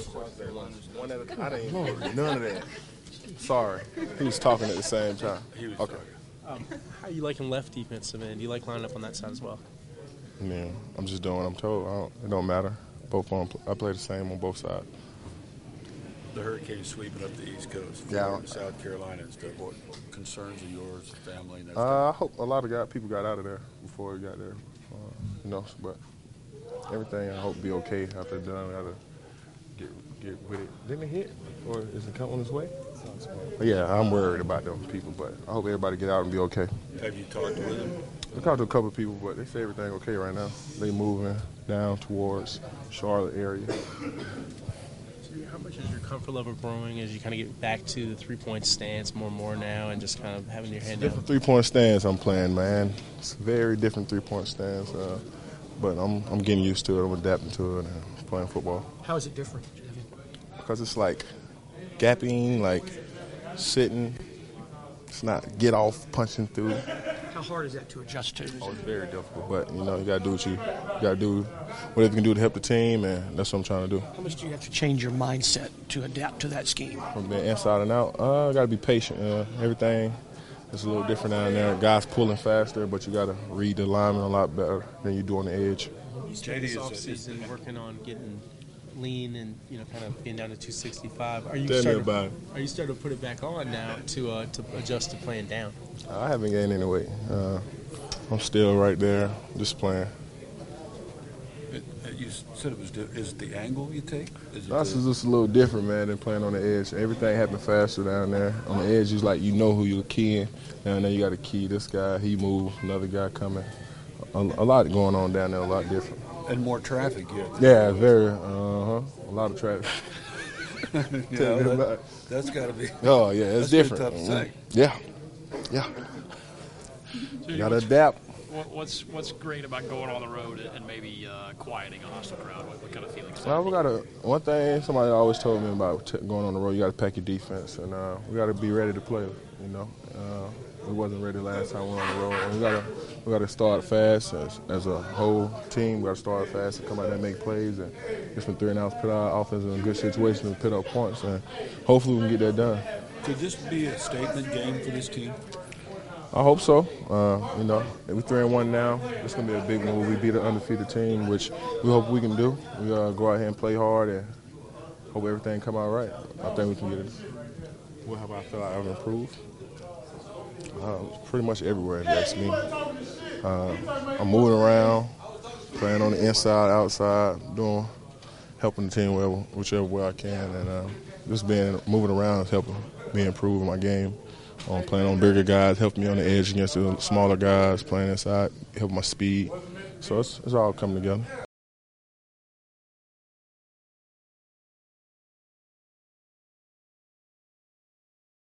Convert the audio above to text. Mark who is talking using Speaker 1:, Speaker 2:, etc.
Speaker 1: One at a time. I didn't hear none of that. Sorry. He was talking at the same time.
Speaker 2: He was
Speaker 1: okay.
Speaker 2: talking.
Speaker 3: How are you liking left defensive end? Do you like lining up on that side as well?
Speaker 1: Yeah, I'm just doing what I'm told. It don't matter. Both of them, I play the same on both sides.
Speaker 2: The Hurricanes sweeping up the East Coast,
Speaker 1: Yeah.
Speaker 2: South Carolina and stuff. What concerns of yours, family? And that
Speaker 1: I hope a lot of people got out of there before we got there. But everything I hope be okay after done. We gotta get with it. Didn't it hit, or is it coming this way? Yeah, I'm worried about them people, but I hope everybody get out and be okay.
Speaker 2: Have you talked with them?
Speaker 1: I talked to a couple of people, but they say everything okay right now. They moving down towards Charlotte area.
Speaker 3: How much is your comfort level growing as you kind of get back to the three-point stance more and more now and just kind of having your hand down?
Speaker 1: Different three-point stance I'm playing, man. It's very different three-point stance, but I'm getting used to it. I'm adapting to it and playing football.
Speaker 4: How is it different?
Speaker 1: Because it's like gapping, like sitting. It's not get off, punching through.
Speaker 4: How hard is that to adjust to?
Speaker 1: Oh, it's very difficult, but you got to do what you got to do, whatever you can do to help the team, and that's what I'm trying to do.
Speaker 4: How much do you have to change your mindset to adapt to that scheme?
Speaker 1: From being inside and out, I got to be patient. Everything is a little different down there. Guys pulling faster, but you got to read the lineman a lot better than you do on the edge.
Speaker 3: You spent this offseason working on getting lean and kind of being down to 265. Are you starting to put it back on now to adjust to playing down?
Speaker 1: I haven't gained any weight. I'm still right there, just playing.
Speaker 2: You said is it the angle you take?
Speaker 1: This is just a little different, man, than playing on the edge. Everything happens faster down there. On the edge, it's like who you're keying. Down there, you got to key this guy. He moves, another guy coming. A lot going on down there, a lot different.
Speaker 2: And more traffic,
Speaker 1: yeah. Very, a lot of traffic.
Speaker 2: That's got to be.
Speaker 1: Oh yeah, it's different.
Speaker 2: Tough thing.
Speaker 1: Yeah.
Speaker 5: So
Speaker 1: got to adapt.
Speaker 5: What's great about going on the road and maybe quieting a hostile crowd? What kind of feelings?
Speaker 1: Well, one thing somebody always told me about going on the road, you got to pack your defense, and we got to be ready to play. We wasn't ready last time we were on the road. We got to start fast as a whole team. We got to start fast and come out there and make plays, and just from 3 and outs, put our offense in a good situation and put up points, and hopefully we can get that done.
Speaker 2: Could this be a statement game for this team?
Speaker 1: I hope so. We're 3-1 now. It's going to be a big move. We beat an undefeated team, which we hope we can do. We go out here and play hard and hope everything come out right. I think we can get it. Well, how about I feel like I've improved? Pretty much everywhere, if you ask me. I'm moving around, playing on the inside, outside, helping the team whichever way I can, and just moving around is helping me improve my game. Playing on bigger guys, helping me on the edge against the smaller guys, playing inside, helping my speed. So it's all coming together.